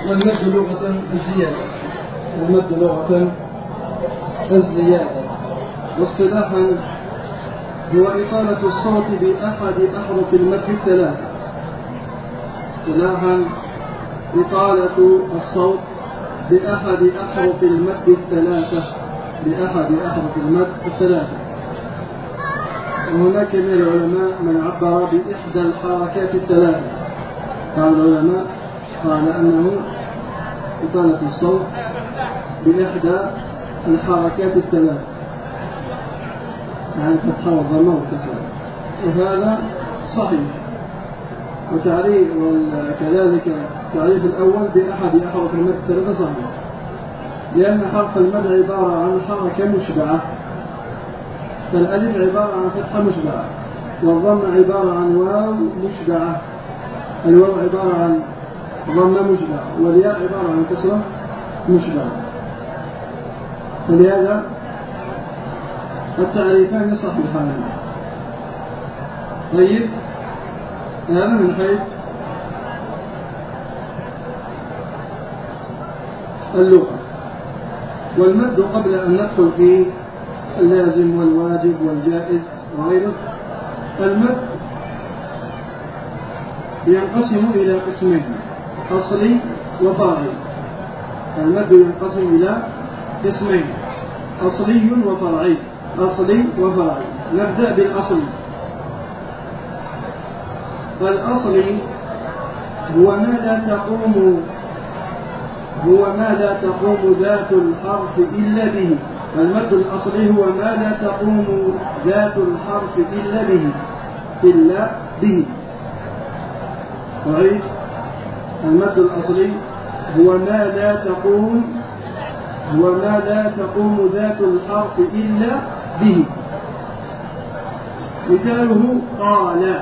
والمد لغة الزيادة، المد لغة الزيادة، واصطلاحا هو إطالة الصوت بأحد أحرف المد الثلاثة. اصطلاحا إطالة الصوت بأحد أحرف المد الثلاثة، بأحد أحرف المد الثلاثة. وهناك من العلماء من عبر بإحدى الحركات الثلاثة. قال العلماء قال أنه إطالة الصوت بإحدى الحركات الثلاثة، يعني فتحة وضمة وكسر، وهذا صحيح. وكذلك التعريف الأول بأحد أحرف المد الثلاثة صحيح، لأن حرف المد عبارة عن حركة مشبعة، فالألف عبارة عن فتحة مشبعة، والضم عبارة عن واو مشبعة، الواو عبارة عن ضمة مشبعة، والياء عبارة عن كسرة مشبعة. فلهذا التعريفان صحيحان. طيب، هذا من حيث اللغة. والمد قبل أن ندخل في اللازم والواجب والجائز وغيره، المد ينقسم إلى قسمين: أصلي وفرعي. المد ينقسم إلى قسمين: أصلي وفرعي. أصلي وفرعي. نبدأ بالأصلي. الأصلي هو ما لا تقوم ذات الحرف إلا به. المد الأصلي هو ما لا تقوم ذات الحرف إلا به. أعيد: المد الأصلي هو ما لا تقوم ذات الحرف إلا به. مثاله قال.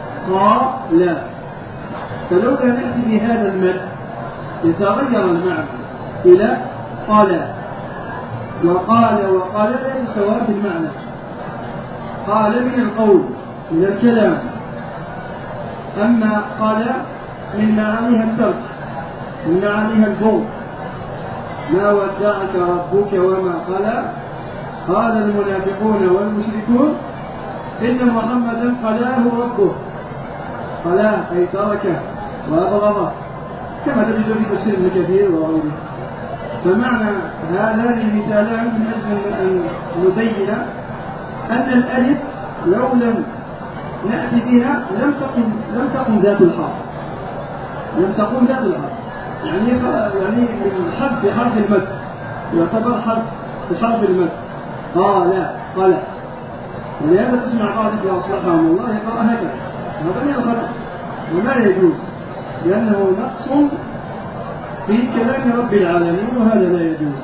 فلولا نأتي بهذا المد يتغير المعنى إلى قال. وقال لا سواء في المعنى. قال من القول، من الكلام، أما قال من معانيها الترك، من معانيها البغض. ما ودعك ربك وما قال المنافقون والمشركون إن محمدا قلاه ربه. قلاه أي تركه وأبغضه، كما تجد في تفسير ابن كثير وغيره. فمعنى هذان المثالان من أجل أن نبين أن الألف لو لم نأتي بها لم تقم ذات الحرف. يعني من حرف المد، يعتبر حرف المد. قال. ولهذا تسمع قاضي أصلحهم الله يقرأ هكذا، هذا من الخلق، وما يجوز، لأنه نقص في كلام رب العالمين، وهذا لا يجوز.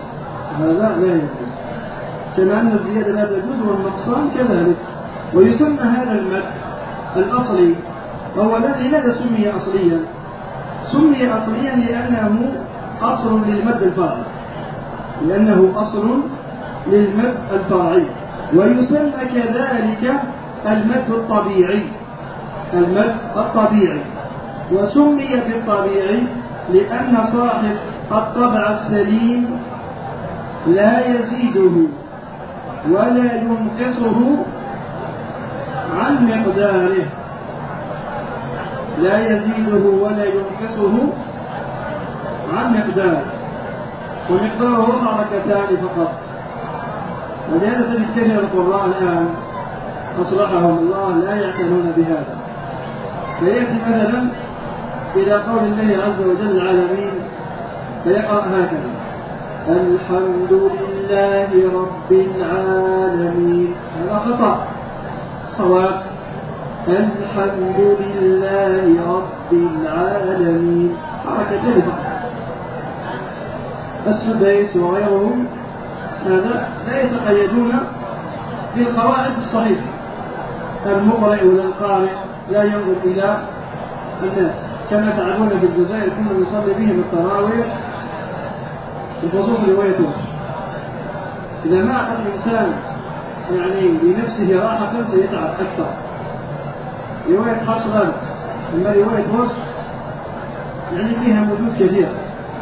كما أن الزيادة لا تجوز والنقصان كذلك. ويسمى هذا المد الأصلي. أولا، لماذا سمي أصليا؟ سمي أصليا لأنه أصل للمد الفرعي. ويسمى كذلك المد الطبيعي. وسمي بالطبيعي لأن صاحب الطبع السليم لا يزيده ولا ينقصه عن مقداره. ومقداره حركتان فقط. ولهذا تجد كثير القراء الآن أصلحهم الله لا يعتنون بهذا. فيأتي مثلا إلى قول الله عز وجل العالمين فيقرأ هكذا: الحمد لله رب العالمين. هذا خطأ. صواب: الحمد لله رب العالمين. حركتين فقط. السديس وغيرهم هذا لا يتقيدون بالقواعد الصحيحة. المقرئ ولا القارئ لا ينظر إلى الناس، كما تعلمون في الجزائر كنا نصلي بهم التراويح بخصوص رواية ورش. إذا ما أخذ الإنسان بنفسه راحة سيتعب أكثر. رواية حفص لا بأس، أما رواية ورش فيها مدود كثيرة،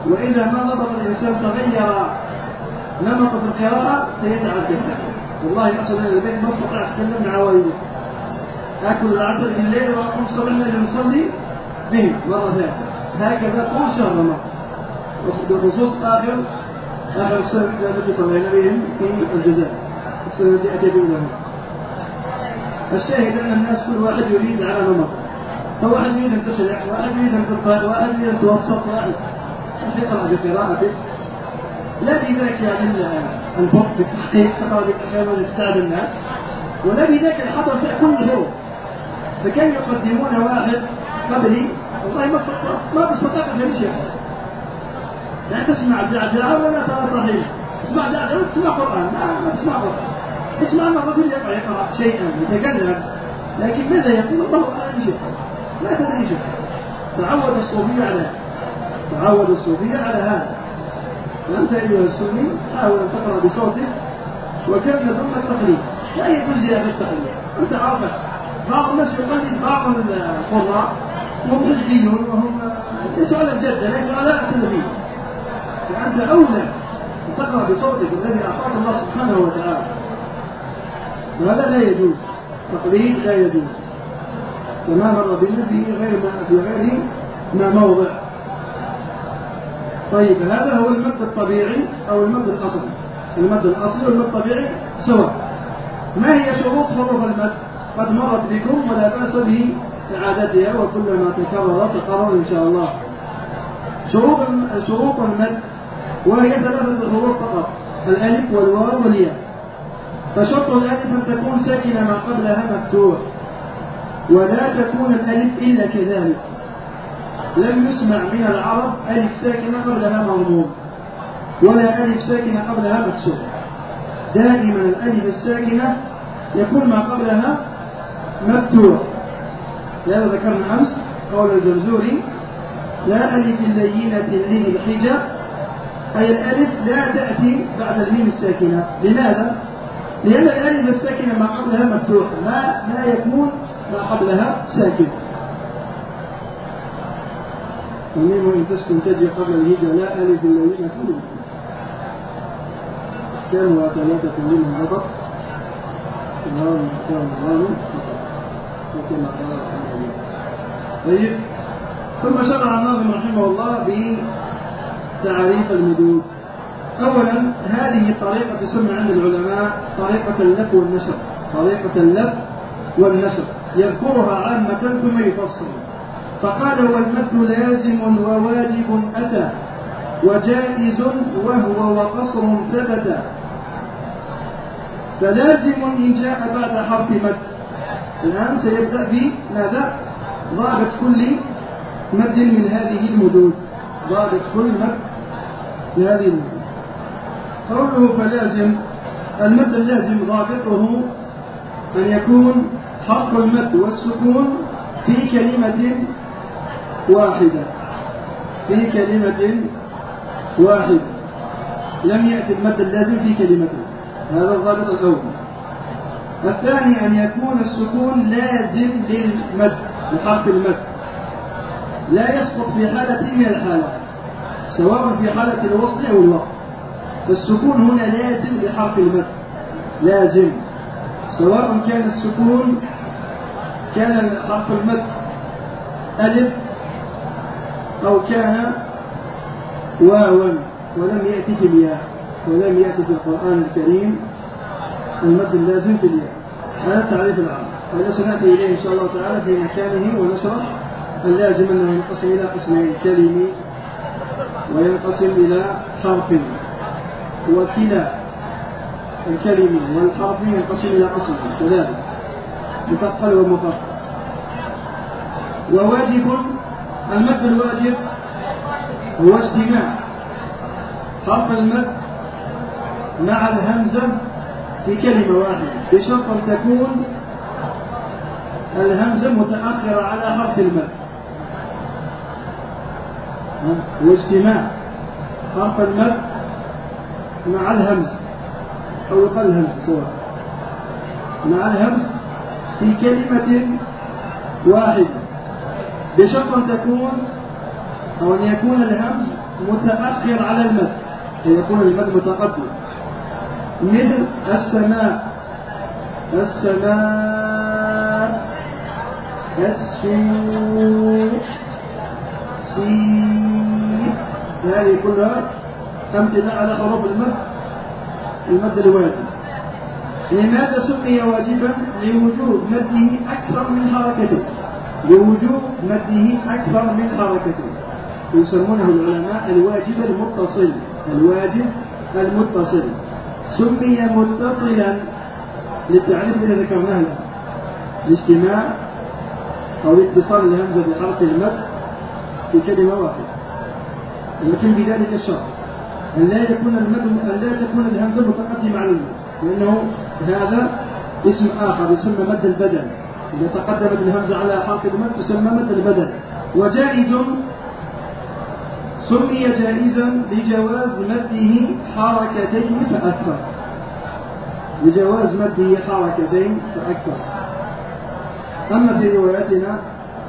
وإذا ما ضبط الإنسان تغير نمط في القراءة سيتعدى. والله أصل إلى البيت ما استطيع أتكلم مع والدي، آكل العسل في الليل وأقوم صلينا لنصلي به مرة ثانية، هكذا طول شهر رمضان، بخصوص آخر السنة التي صلينا بهم في الجزائر، السنة التي أتيت لهم. الشاهد أن الناس كل واحد يريد على نمط، فواحد يريد أن تشرح، واحد يريد أن تقرأ، واحد يريد أن توسط، واحد تقرأ بقراءته. لا بذاك يعني البطء بالتحقيق تقرأ بالأحيان ويستعد الناس، ولا بذاك الحضر في كل يوم. فكان يقدمون واحد قبلي والله ما بستطيع أن شيء، لا تسمع الزعزعة ولا ترى طحين، تسمع زعزعة وتسمع قرآن، ما تسمع قرآن، اسمع أن الرجل يقرأ شيئا يتكلم، لكن ماذا يقول الله أعلم شيء، لا تدري شيء. تعود الصوفية على هذا، تعود الصوفية على هذا. فأنت أيها السني حاول أن تقرأ بصوتك، وكم ثم التقليد، لا يجوز زيادة التقليد. أنت عارف بعض الناس يقلد بعض القراء وهم حزبيون وهم ليسوا على الجدة، ليسوا على السلفية. فأنت أولى أن تقرأ بصوتك الذي أعطاك الله سبحانه وتعالى، وهذا لا يجوز، تقليد لا يجوز، كما مر بنا في غير ما موضع. طيب هذا هو المد الطبيعي أو المد الأصلي. المد الأصلي والمد الطبيعي سواء. ما هي شروط حروف المد؟ قد مرت بكم ولا بأس بإعادتها، وكلما تكرر إن شاء الله. شروط المد وهي 3 حروف فقط، الألف والواو والياء. فشرط الألف أن تكون ساكنة ما قبلها مفتوح، ولا تكون الألف إلا كذلك. لم يسمع من العرب ألف ساكنة قبلها مضموم، ولا ألف ساكنة قبلها مكسور. دائما الألف الساكنة يكون ما قبلها مفتوح. هذا ذكرنا أمس قول الجمزوري: لا ألف اللينة اللين الحجة، أي الألف لا تأتي بعد الميم الساكنة. لماذا؟ لأن الألف الساكنة ما قبلها مفتوح، ما يكون ما قبلها ساكن. الميم إن تسكن تجي قبل الهجة لا ألف اللينة اللين. كانوا 3 منهم غضب كانوا وكما قال. طيب، ثم شرع الناظم رحمه الله بتعريف المدود. أولا، هذه الطريقة تسمى عند العلماء طريقة اللف والنشر. طريقة اللف والنشر يذكرها عامة ثم يفصل. فقال: والمد لازم وواجب أتى، وجائز وهو وقصر ثبت. فلازم إن جاء بعد حرف مد. الآن سيبدأ بماذا؟ ضابط كل مد من هذه المدود، ضابط كل مد من هذه المدود. قوله فلازم، المد اللازم ضابطه أن يكون حرف المد والسكون في كلمة واحدة، في كلمة واحدة. لم يأتي المد اللازم في كلمة، هذا الضابط الأول. الثاني أن يكون السكون لازم للمد، لحرف المد، لا يسقط في حالة من الحالات، سواء في حالة الوصل أو الوقف. فالسكون هنا لازم لحرف المد، لازم، سواء كان السكون كان حرف المد ألف أو كان واوا ولم يأتي في الياء، ولم يأتي في القرآن الكريم المد اللازم في الياء. هذا التعريف العام، وإذا سنأتي إليه إن شاء الله تعالى في مكانه ونشرح. اللازم أنه ينقسم إلى قسمين: كلمي وينقسم إلى حرف، وكلا الكلمي والحرف ينقسم إلى قسمين كذلك: مثقل ومفخم. وواجب، المد الواجب هو اجتماع حرف المد مع الهمزة في كلمة واحدة، بشرط أن تكون الهمزة متأخرة على حرف المد. واجتماع حرف المد مع الهمز، أو يقال الهمز سواء، مع الهمز في كلمة واحدة، بشرط أن تكون أو أن يكون الهمز متأخر على المد، يكون المد متقدم، مثل السماء، السماء، السوء، سين، هذه كلها أمثلة على حروف المد الواجب. لماذا سمي واجبا؟ لوجود مده أكثر من حركته، لوجود مده أكثر من حركته، يسمونه العلماء الواجب المتصل، الواجب المتصل. سمي متصلا للتعريف الذي ذكرناه، الاجتماع أو اتصال الهمزة بحرف المد في كلمة واحدة، لكن بذلك الشرط أن لا تكون الهمزة متقدمة على المد، لأنه هذا اسم آخر يسمى مد البدل، إذا تقدمت الهمزة على حرف المد تسمى مد البدل. وجائز سمي جائزا لجواز مده حركتين فأكثر، لجواز مده حركتين فأكثر. أما في رواياتنا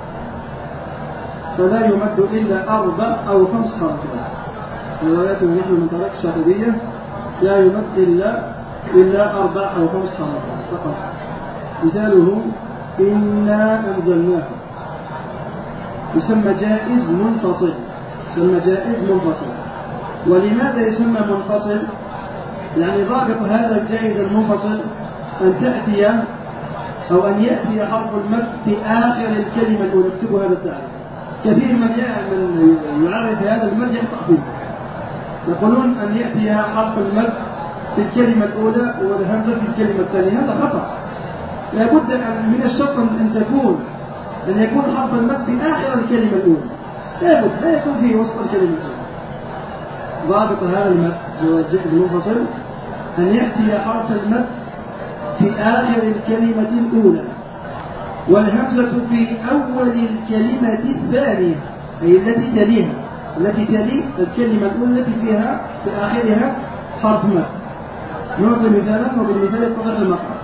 فلا يمد إلا 4 أو 5 حركات، في رواياتنا نحن من طريق الشاطبية لا يمد إلا 4 أو 5 حركات فقط. مثاله إنا أنزلناه، يسمى جائز منفصل، يسمى جائز منفصل. ولماذا يسمى منفصل؟ يعني ضابط هذا الجائز المنفصل أن تأتي أو أن يأتي حرف المد في آخر الكلمة الأولى. اكتبوا هذا التعريف، كثير من يعرف هذا المد يخطأ فيه، يقولون أن يأتي حرف المد في الكلمة الأولى والهمزة في الكلمة الثانية، هذا خطأ. لابد من الشرط أن يكون حرف المد في آخر الكلمة الأولى، لابد لا يكون في وسط الكلمة الأولى. ضابط هذا المد المنفصل أن يأتي حرف المد في آخر الكلمة الأولى والهمزة في أول الكلمة الثانية، أي التي تليها، التي تلي الكلمة الأولى التي فيها في آخرها حرف مد. نعطي مثالا وبالمثال يتضح المقام.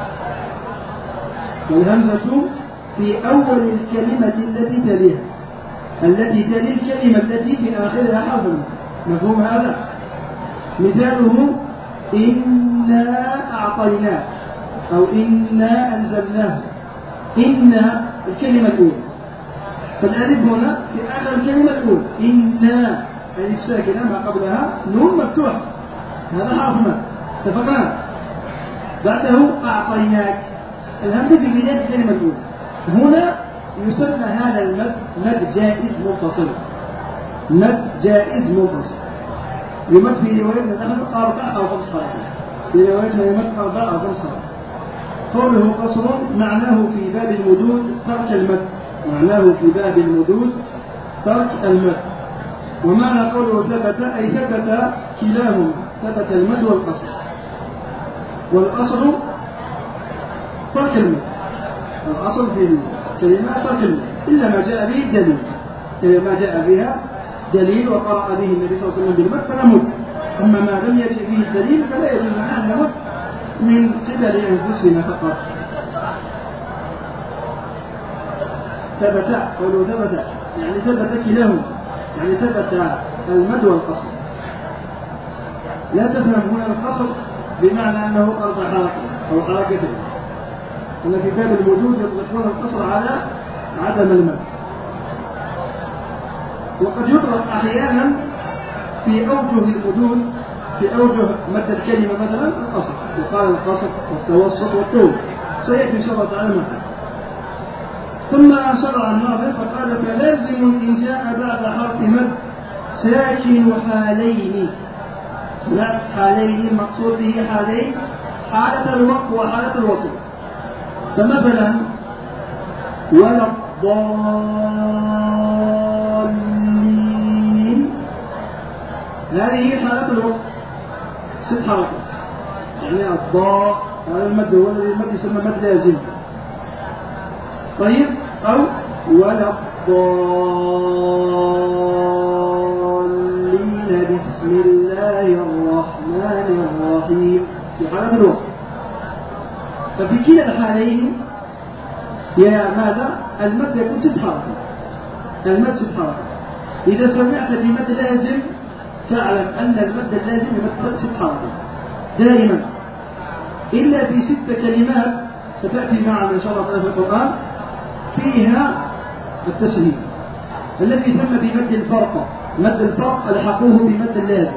والهمزة في أول الكلمة التي تليها، التي تلي الكلمة التي في آخرها حرف مد. مفهوم هذا؟ مثاله إنا أعطيناه أو إنا أنزلناه. إنا الكلمة الأولى، فالألف هنا في آخر الكلمة الأولى، إنا ألف ساكنة ما قبلها نون مفتوحة، هذا حرف مد، اتفقنا؟ بعده أعطيناك، الهمزة في بداية الكلمة الأولى. هنا يسمى هذا المد مد جائز منفصل، مد جائز منفصل. يمد في روايتنا نحن 4 أو 5 حركات، في روايتنا يمد 4 أو 5 حركات. قوله قصر معناه في باب المدود ترك المد، معناه في باب المدود ترك المد. ومعنى قوله ثبت أي ثبت كلاهما، ثبت المد والقصر. والأصل ترك المد، الأصل في الكلمات ترك المد إلا ما جاء به الدليل، إلا ما جاء بها دليل وقرأ به النبي صلى الله عليه وسلم بالمد فنمد. أما ما لم يجئ به الدليل فلا يجوز أن نمد من قبل أنفسنا فقط. ثبت، قولوا ثبت يعني ثبت كلاهما، يعني ثبت المد والقصر. لا تفهم هنا القصر بمعنى أنه 4 حركات أو حركتين، أن في باب الوجود يطلقون القصر على عدم المد. وقد يطلق أحيانا في أوجه المدود، في أوجه مد الكلمة مثلا القصر، يقال القصر والتوسط والطول، سيأتي إن شاء الله تعالى معنا. ثم شرع الناظم فقال فلازم إن جاء بعد حرف مد ساكن حالين. لا حالين مقصود به حالين، حالة الوقف وحالة الوصل. فمثلا ولا الضالين، هذه حالة الوقف 6 حركات، يعني الضاء هذا المد هو الذي المد يسمى مد لازم. طيب أو ولا الضالين بسم الله الرحمن الرحيم في حالة الوصل. ففي كلا الحالين يا ماذا المد يكون 6 حركات، المد 6 حركات. إذا سمعت بمد لازم فاعلم أن المد اللازم يمد 6 حركات دائما، إلا في 6 كلمات ستأتي معنا إن شاء الله في القرآن فيها التسهيل. الذي يسمى بمد الفرق، مد الفرق ألحقوه بمد اللازم.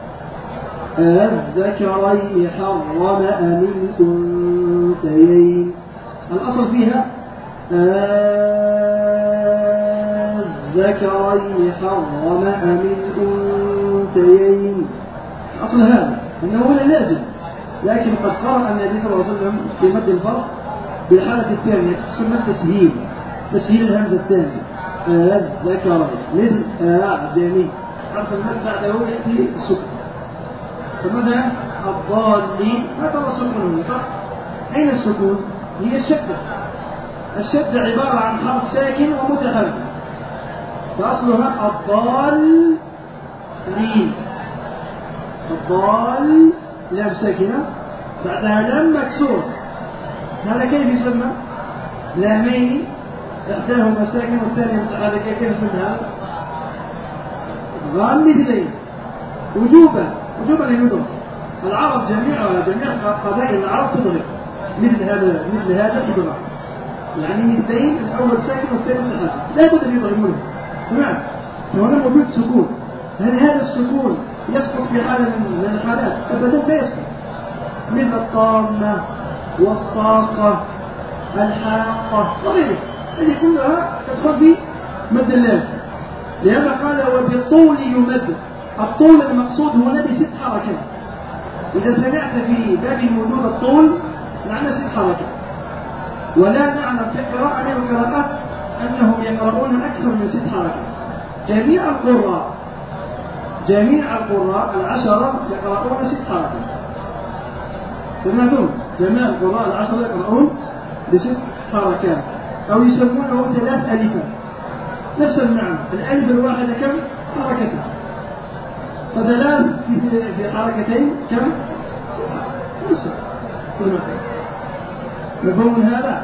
الذكرين حرم أم الأنثيين، الأصل فيها الذكرين حرم أم الأنثيين، أصل هذا أنه هو لازم، لكن قد قرأ النبي صلى الله عليه وسلم في مد الفرق بالحالة الثانية تسمى التسهيل، تسهيل الهمزة الثانية الذكرين مثل أعدمي، عرف المد بعده يأتي السكون. فمثلا الضالين هذا هو السكون، صح؟ أين السكون؟ هي الشدة. الشدة عبارة عن حرف ساكن ومتحرك، فأصلها الضالين. الضال لام ساكنة بعدها لام مكسور، هذا كيف يسمى؟ لامين إحداهما ساكن والثانية متحركة، كيف يسمى هذا؟ غامضين وجوبا للوضوء. العرب جميع قبائل العرب تضرب مثل هذا تضرب، يعني مثلين الأول ساكن والثاني متحرك لا بد أن يضربونه. تمام؟ فهنا موجود سكون، هل هذا السكون يسقط في حالة من الحالات؟ أبدا لا يسقط، مثل الطامة والصاخة الحاقة وغيرها، هذه كلها تدخل في مد اللازم. لهذا قال وبالطول يمد. الطول المقصود هنا ب6 حركات. إذا سمعت في باب الوجود الطول معنى 6 حركات، ولا نعلم في قراءة من القراءات أنهم يقرؤون أكثر من 6 حركات. جميع القراء 10 يقرؤون 6 حركات. سمعتم؟ جميع القراء 10 يقرؤون ب6 حركات، أو يسمونه 3 ألفا، نفس المعنى. الألف الواحدة كم؟ حركتين، فدلال في حركتين كم؟ 5. مفهوم هذا؟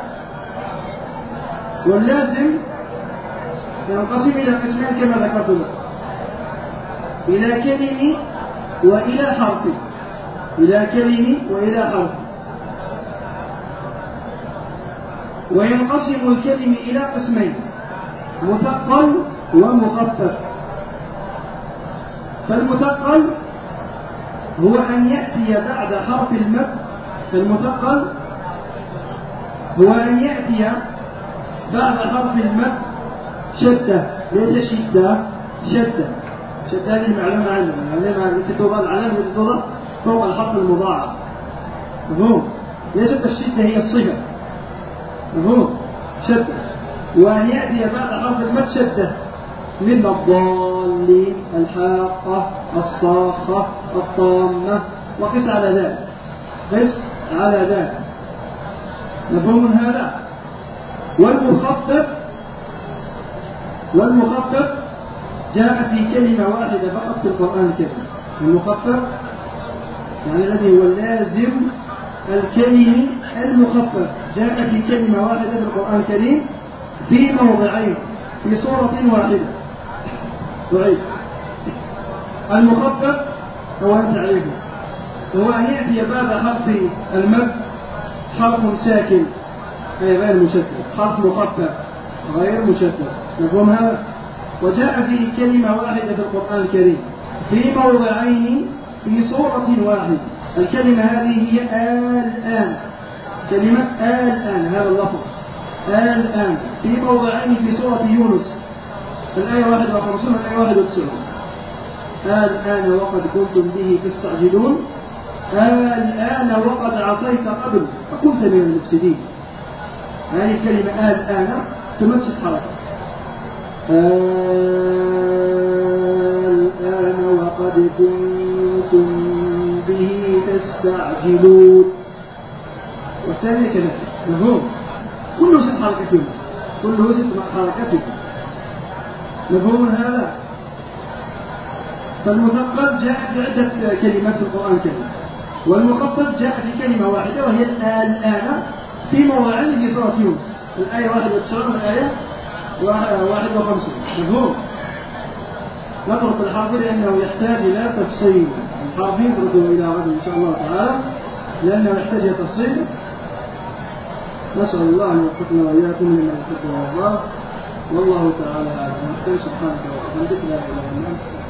واللازم ينقسم إلى قسمين كما ذكرت لكم، إلى كلمة وإلى حرف. إلى كلمة وإلى حرف. وينقسم الكلمة إلى قسمين، مثقل ومخفف. فالمثقل هو أن يأتي بعد حرف المد، المثقل هو أن يأتي بعد حرف المد شدة، ليس شدة، شدة. شدة هذه المعلومة عنها، التي توضع العلامة التي توضع فوق الحرف المضاعف. مفهوم؟ ليست الشدة هي الصفة. مفهوم؟ شدة. وأن يأتي بعد حرف المد شدة، مثل الضالين الحاقة الصاخة الطامة، وقس على ذلك، قس على ذلك. مفهوم هذا؟ والمخفف جاء في كلمة واحدة فقط في القرآن الكريم. المخفف يعني الذي هو اللازم الكلمة المخفف جاء في كلمة واحدة في القرآن الكريم في موضعين في سورة واحدة. طيب، المخفف هو أن تعرفه، هو أن يأتي بعد حرف المد حرف ساكن أي غير مشدد، حرف مخفف غير مشدد. مفهوم هذا؟ وجاء في كلمة واحدة في القرآن الكريم في موضعين في سورة واحدة. الكلمة هذه هي الآن، كلمة الآن، هذا اللفظ الآن في موضعين في سورة يونس، الآية 51 والآية 91. الآن وقد كنتم به تستعجلون، الآن وقد عصيت قبل فكنت من المفسدين. هذه الكلمة الآن تمثل حركة. الآن وقد كنتم به تستعجلون، والثانية كذلك. مفهوم؟ كله 6 حركات، كله 6 حركات. مفهوم هذا؟ فالمثقل جاء بعدة كلمات في القرآن الكريم، والمخفف جاء في كلمة واحدة وهي الآن في موضعين في سورة يونس، الآية 91 والآية 51. مفهوم؟ نترك الحرف لأنه يحتاج إلى تفصيل. الحرف نتركه إلى غد إن شاء الله تعالى لأنه يحتاج إلى تفصيل. نسأل الله أن يوفقنا وإياكم لما يحب ويرضاه، والله تعالى أعلم. سبحانك وبحمدك لا إله إلا أنت.